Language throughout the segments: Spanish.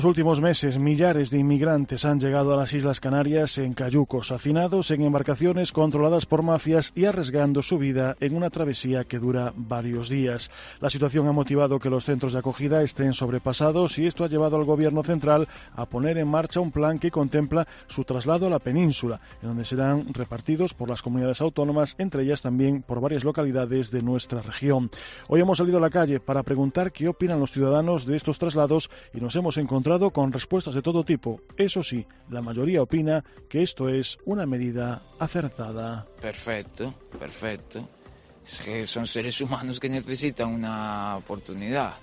En los últimos meses, millares de inmigrantes han llegado a las Islas Canarias en cayucos, hacinados en embarcaciones controladas por mafias y arriesgando su vida en una travesía que dura varios días. La situación ha motivado que los centros de acogida estén sobrepasados y esto ha llevado al Gobierno central a poner en marcha un plan que contempla su traslado a la península, en donde serán repartidos por las comunidades autónomas, entre ellas también por varias localidades de nuestra región. Hoy hemos salido a la calle para preguntar qué opinan los ciudadanos de estos traslados y nos hemos encontrado con respuestas de todo tipo. Eso sí, la mayoría opina que esto es una medida acertada. Perfecto. Es que son seres humanos que necesitan una oportunidad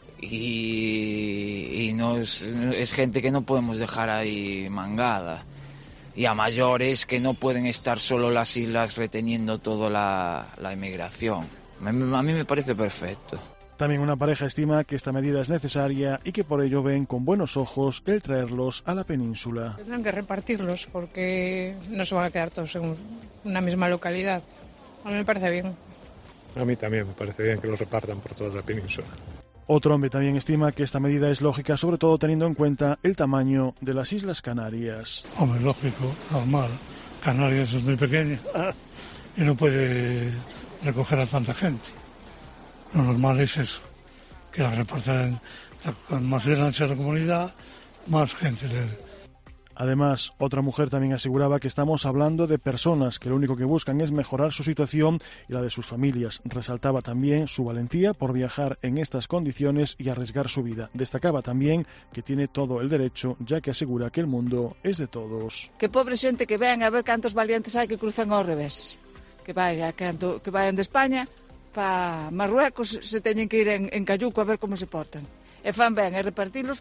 y no es gente que no podemos dejar ahí mangada. Y a mayores que no pueden estar solo las islas reteniendo toda la inmigración. A mí me parece perfecto. También una pareja estima que esta medida es necesaria y que por ello ven con buenos ojos el traerlos a la península. Tendrán que repartirlos porque no se van a quedar todos en una misma localidad. A mí me parece bien. A mí también me parece bien que los repartan por toda la península. Otro hombre también estima que esta medida es lógica, sobre todo teniendo en cuenta el tamaño de las Islas Canarias. Hombre, lógico, normal. Canarias es muy pequeña y no puede recoger a tanta gente. Lo normal es eso, que la repartan con más ancha de la comunidad, más gente. Además, otra mujer también aseguraba que estamos hablando de personas que lo único que buscan es mejorar su situación y la de sus familias. Resaltaba también su valentía por viajar en estas condiciones y arriesgar su vida. Destacaba también que tiene todo el derecho, ya que asegura que el mundo es de todos. Que pobre xente que ven a ver cantos valientes hai que cruzan ao revés. Que vayan de España para Marruecos, se teñen que ir en cayuco a ver como se portan. E fan ben, e repartilos,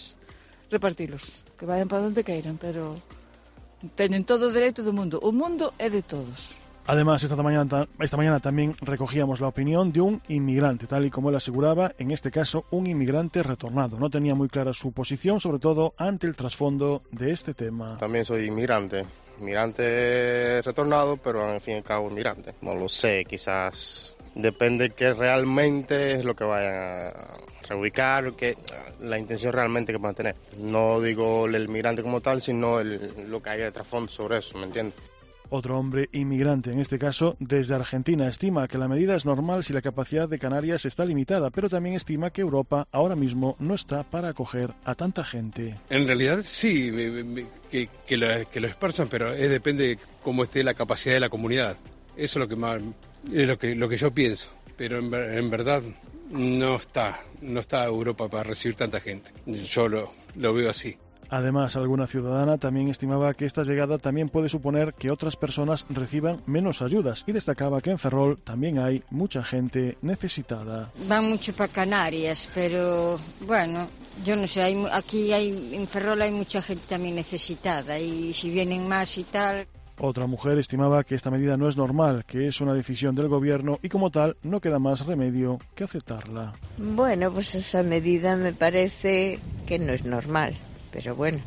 que vayan para donde queiran, pero teñen todo o dereito do mundo. O mundo é de todos. Además, esta mañana también recogíamos la opinión de un inmigrante, tal y como él aseguraba, en este caso un inmigrante retornado. No tenía muy clara su posición, sobre todo ante el trasfondo de este tema. También soy inmigrante retornado, pero al fin y al cabo inmigrante. No lo sé, quizás depende que realmente es lo que vayan a reubicar, que la intención realmente que van a tener. No digo el inmigrante como tal, sino lo que haya de trasfondo sobre eso, ¿me entiendes? Otro hombre inmigrante, en este caso desde Argentina, estima que la medida es normal si la capacidad de Canarias está limitada, pero también estima que Europa ahora mismo no está para acoger a tanta gente. En realidad sí, que lo esparzan, pero depende de cómo esté la capacidad de la comunidad. Eso es lo que más es lo que yo pienso, pero en verdad no está Europa para recibir tanta gente. Yo lo veo así. Además, alguna ciudadana también estimaba que esta llegada también puede suponer que otras personas reciban menos ayudas y destacaba que en Ferrol también hay mucha gente necesitada. Van mucho para Canarias, pero bueno, yo no sé, en Ferrol hay mucha gente también necesitada y si vienen más y tal. Otra mujer estimaba que esta medida no es normal, que es una decisión del gobierno y como tal no queda más remedio que aceptarla. Bueno, pues esa medida me parece que no es normal. Pero bueno,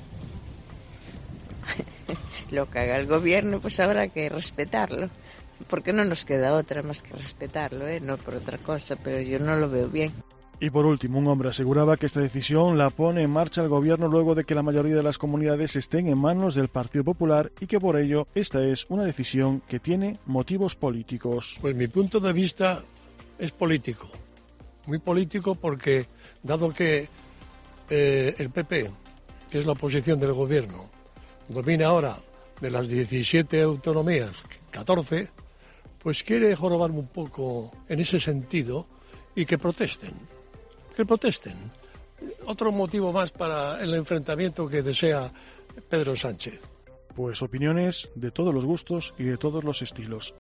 lo que haga el gobierno pues habrá que respetarlo, porque no nos queda otra más que respetarlo, no por otra cosa, pero yo no lo veo bien. Y por último, un hombre aseguraba que esta decisión la pone en marcha el gobierno luego de que la mayoría de las comunidades estén en manos del Partido Popular y que por ello esta es una decisión que tiene motivos políticos. Pues mi punto de vista es político, muy político porque dado que el PP, que es la oposición del gobierno, domina ahora de las 17 autonomías, 14, pues quiere jorobarme un poco en ese sentido y que protesten. Que protesten. Otro motivo más para el enfrentamiento que desea Pedro Sánchez. Pues opiniones de todos los gustos y de todos los estilos.